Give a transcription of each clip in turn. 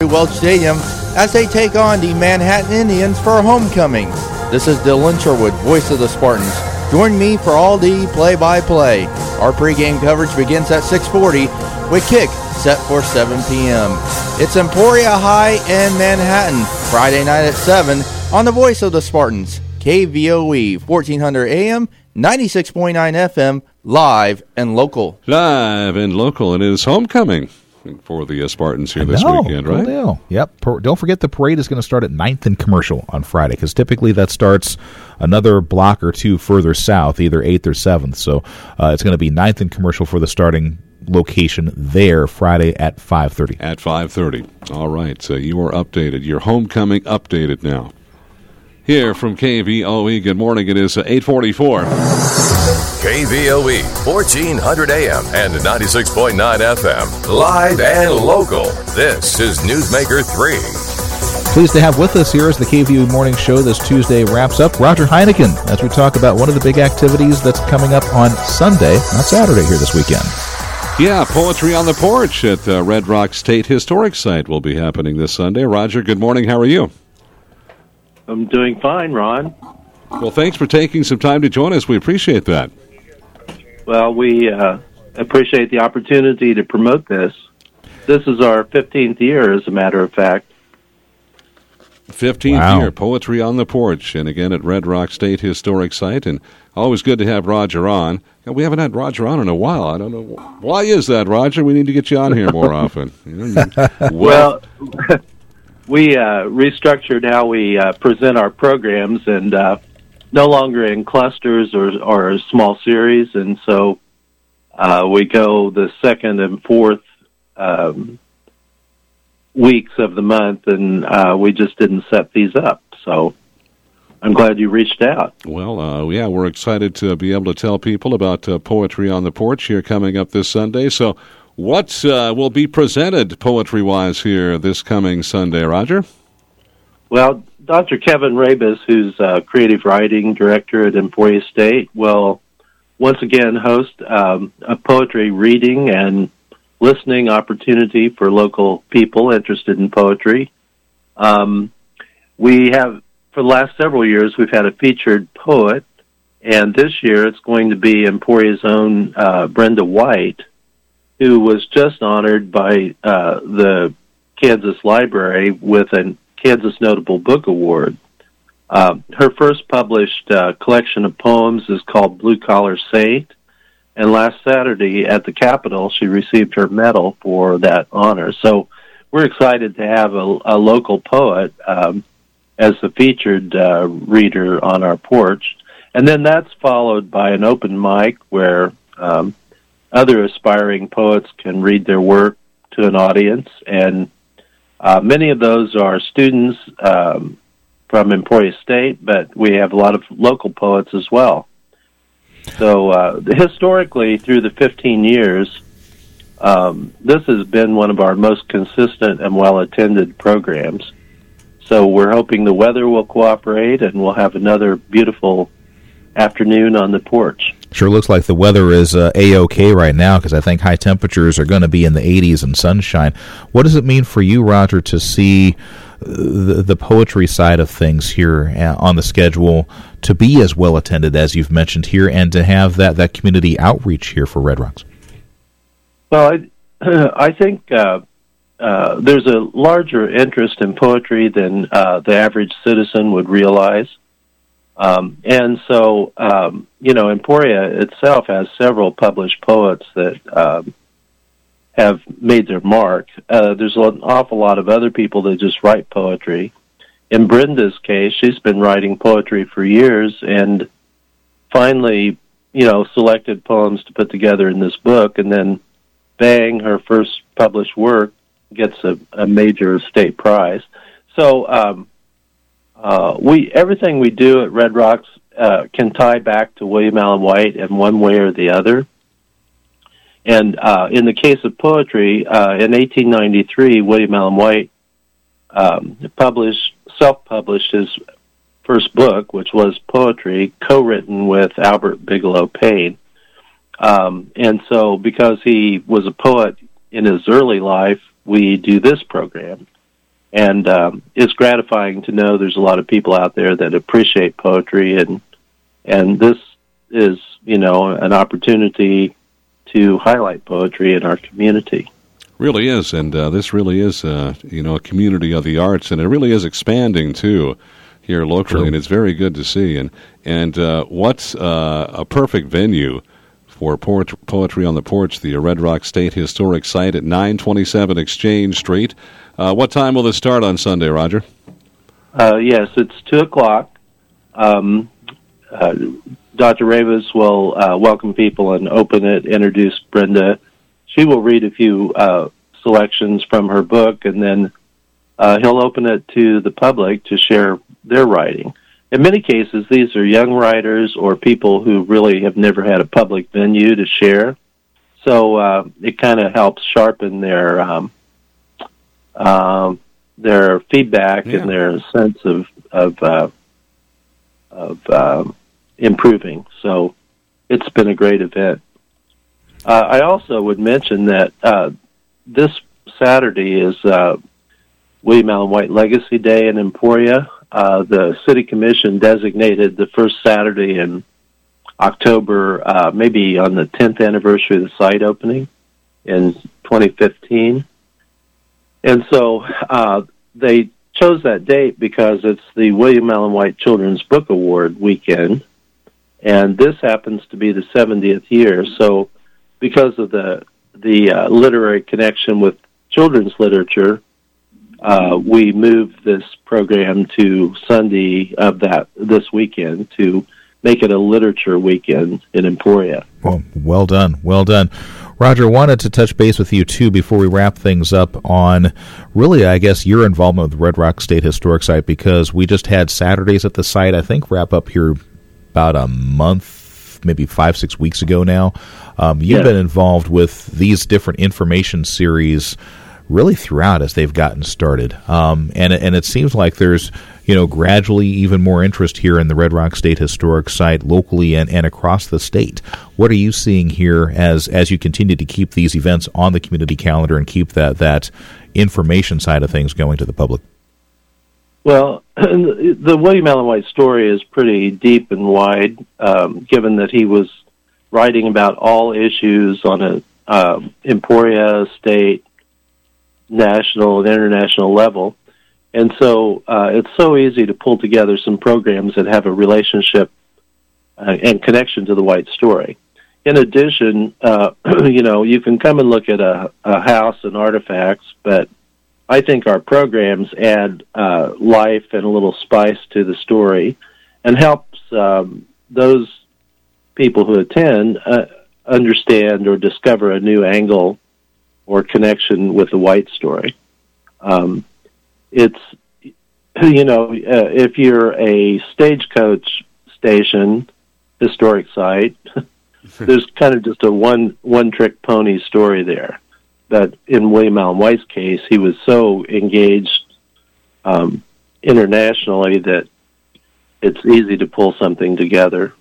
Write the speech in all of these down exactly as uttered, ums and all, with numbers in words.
Welch Stadium as they take on the Manhattan Indians for homecoming. This is Dylan Sherwood, voice of the Spartans. Join me for all the play-by-play. Our pregame coverage begins at six forty with kick set for seven p.m. It's Emporia High and Manhattan, Friday night at seven on the voice of the Spartans, K V O E, fourteen hundred A M, ninety-six point nine F M, live and local. Live and local. It is homecoming for the uh, Spartans here this know, weekend, cool right? Deal. Yep. Per- don't forget the parade is going to start at ninth and Commercial on Friday, because typically that starts another block or two further south, either eighth or seventh. So uh, it's going to be ninth and Commercial for the starting location there Friday at five thirty. At five thirty. All right. So you are updated. Your homecoming updated now. Here from K V O E, good morning. It is uh, eight forty-four. K V O E, fourteen hundred A M and ninety-six point nine F M. Live and local. This is Newsmaker three. Pleased to have with us here as the K V O E Morning Show this Tuesday wraps up, Roger Heineken, as we talk about one of the big activities that's coming up on Sunday, not Saturday, here this weekend. Yeah, Poetry on the Porch at uh, Red Rock State Historic Site will be happening this Sunday. Roger, good morning. How are you? I'm doing fine, Ron. Well, thanks for taking some time to join us. We appreciate that. Well, we uh, appreciate the opportunity to promote this. This is our fifteenth year, as a matter of fact. fifteenth Wow. year, Poetry on the Porch, and again at Red Rock State Historic Site, and always good to have Roger on. We haven't had Roger on in a while. I don't know. Why is that, Roger? We need to get you on here more often. You know, well, we uh, restructured how we uh, present our programs, and uh, no longer in clusters or, or a small series, and so uh, we go the second and fourth um, weeks of the month, and uh, we just didn't set these up. So I'm glad you reached out. Well, uh, yeah, we're excited to be able to tell people about uh, Poetry on the Porch here coming up this Sunday. So what uh, will be presented poetry-wise here this coming Sunday, Roger? Well, Doctor Kevin Rabus, who's uh, creative writing director at Emporia State, will once again host um, a poetry reading and listening opportunity for local people interested in poetry. Um, we have, for the last several years, we've had a featured poet, and this year it's going to be Emporia's own uh, Brenda White, who was just honored by uh, the Kansas Library with a Kansas Notable Book Award. Uh, her first published uh, collection of poems is called Blue Collar Saint, and last Saturday at the Capitol, she received her medal for that honor. So we're excited to have a, a local poet um, as the featured uh, reader on our porch. And then that's followed by an open mic where um, other aspiring poets can read their work to an audience, and uh, many of those are students um, from Emporia State, but we have a lot of local poets as well. So uh, historically, through the fifteen years, um, this has been one of our most consistent and well-attended programs. So we're hoping the weather will cooperate, and we'll have another beautiful afternoon on the porch. Sure looks like the weather is uh, A-OK right now, because I think high temperatures are going to be in the eighties and sunshine. What does it mean for you, Roger, to see the, the poetry side of things here uh, on the schedule to be as well attended as you've mentioned here, and to have that, that community outreach here for Red Rocks? Well, I, I think uh, uh, there's a larger interest in poetry than uh, the average citizen would realize. Um, and so, um, you know, Emporia itself has several published poets that um, have made their mark. Uh, there's an awful lot of other people that just write poetry. In Brenda's case, she's been writing poetry for years, and finally, you know, selected poems to put together in this book, and then bang, her first published work gets a, a major state prize. So, um, Uh, we everything we do at Red Rocks uh, can tie back to William Allen White in one way or the other. And uh, in the case of poetry, uh, in eighteen ninety-three, William Allen White um, published, self-published his first book, which was poetry, co-written with Albert Bigelow Paine. Um, and so because he was a poet in his early life, we do this program. And um, it's gratifying to know there's a lot of people out there that appreciate poetry, and and this is, you know, an opportunity to highlight poetry in our community. Really is, and uh, this really is, uh, you know, a community of the arts, and it really is expanding too here locally, True. And it's very good to see. And and uh, what's uh, a perfect venue for Poetry on the Porch, the Red Rock State Historic Site at nine twenty-seven Exchange Street. Uh, what time will this start on Sunday, Roger? Uh, yes, it's two o'clock. Um, uh, Doctor Ravis will uh, welcome people and open it, introduce Brenda. She will read a few uh, selections from her book, and then uh, he'll open it to the public to share their writing. In many cases, these are young writers or people who really have never had a public venue to share. So uh, it kind of helps sharpen their um, uh, their feedback yeah. and their sense of of, uh, of uh, improving. So it's been a great event. Uh, I also would mention that uh, this Saturday is uh, William Allen White Legacy Day in Emporia. Uh, the City Commission designated the first Saturday in October, uh, maybe on the tenth anniversary of the site opening in twenty fifteen. And so uh, they chose that date because it's the William Allen White Children's Book Award weekend, and this happens to be the seventieth year. So because of the, the uh, literary connection with children's literature, Uh, we moved this program to Sunday of that this weekend to make it a literature weekend in Emporia. Well, well done, well done. Roger, wanted to touch base with you, too, before we wrap things up on, really, I guess, your involvement with the Red Rock State Historic Site, because we just had Saturdays at the site, I think, wrap up here about a month, maybe five, six weeks ago now. Um, you've yeah. been involved with these different information series really throughout as they've gotten started. Um, and, and it seems like there's, you know, gradually even more interest here in the Red Rock State Historic Site locally and, and across the state. What are you seeing here as, as you continue to keep these events on the community calendar and keep that, that information side of things going to the public? Well, the William Allen White story is pretty deep and wide, um, given that he was writing about all issues on a uh, Emporia, state, national and international level. And so uh, it's so easy to pull together some programs that have a relationship uh, and connection to the White story. In addition, uh, you know, you can come and look at a, a house and artifacts, but I think our programs add uh, life and a little spice to the story and helps um, those people who attend uh, understand or discover a new angle or connection with the White story. Um, it's, you know, uh, if you're a Stagecoach Station historic site, there's kind of just a one, one-trick pony story there. But in William Allen White's case, he was so engaged um, internationally that it's easy to pull something together.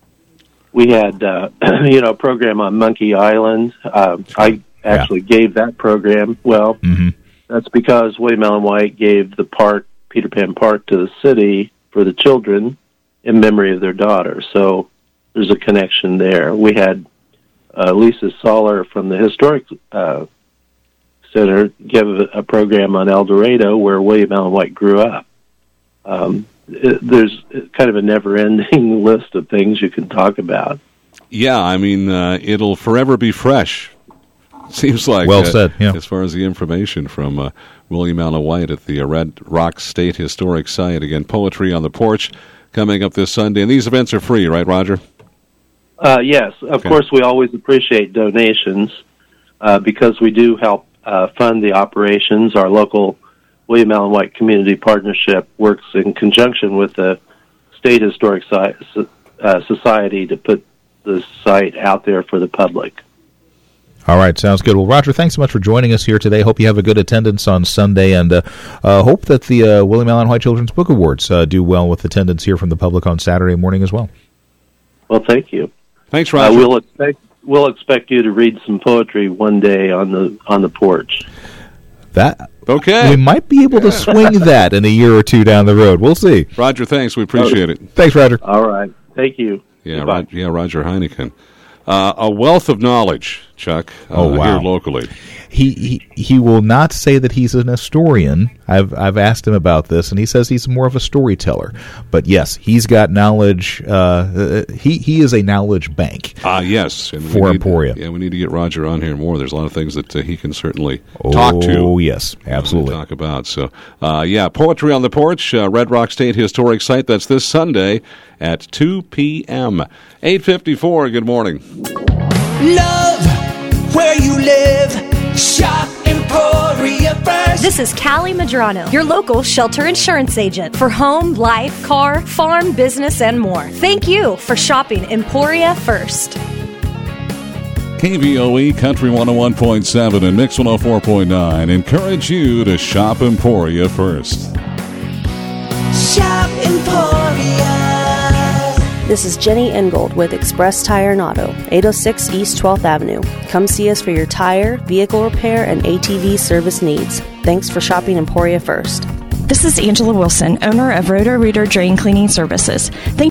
We had, uh, you know, a program on Monkey Island. Uh, I actually yeah. gave that program. Well, mm-hmm. that's because William Allen White gave the park, Peter Pan Park, to the city for the children in memory of their daughter. So there's a connection there. We had uh, Lisa Soller from the Historic uh, Center give a, a program on El Dorado where William Allen White grew up. Um, it, there's kind of a never-ending list of things you can talk about. Yeah, I mean, uh, it'll forever be fresh. Seems like, well uh, said, yeah. as far as the information from uh, William Allen White at the uh, Red Rock State Historic Site. Again, Poetry on the Porch coming up this Sunday. And these events are free, right, Roger? Uh, yes. Of okay. course, we always appreciate donations uh, because we do help uh, fund the operations. Our local William Allen White Community Partnership works in conjunction with the State Historic si- uh, Society to put the site out there for the public. All right, sounds good. Well, Roger, thanks so much for joining us here today. Hope you have a good attendance on Sunday, and uh, uh, hope that the uh, William Allen White Children's Book Awards uh, do well with attendance here from the public on Saturday morning as well. Well, thank you. Thanks, Roger. Uh, we'll expect we'll expect you to read some poetry one day on the on the porch. That Okay. We might be able to swing that in a year or two down the road. We'll see. Roger, thanks. We appreciate it. Thanks, Roger. All right. Thank you. Yeah, Rod, yeah, Roger Heineken. Uh, a wealth of knowledge, Chuck, uh, oh, wow. here locally. He, he he will not say that he's an historian. I've I've asked him about this, and he says he's more of a storyteller. But yes, he's got knowledge. Uh, he he is a knowledge bank. Ah, uh, yes, and for need, Emporia. Yeah, we need to get Roger on here more. There's a lot of things that uh, he can certainly oh, talk to. Oh yes, absolutely. Talk about. So, uh, yeah, Poetry on the Porch, uh, Red Rock State Historic Site. That's this Sunday at two p.m. eight fifty-four. Good morning. Love where you live. Shop Emporia First. This is Callie Madrano, your local shelter insurance agent for home, life, car, farm, business, and more. Thank you for shopping Emporia First. K V O E Country one oh one point seven and Mix one oh four point nine encourage you to shop Emporia First. Shop Emporia. This is Jenny Ingold with Express Tire and Auto, eight oh six East twelfth Avenue. Come see us for your tire, vehicle repair, and A T V service needs. Thanks for shopping Emporia First. This is Angela Wilson, owner of Roto Rooter Drain Cleaning Services. Thank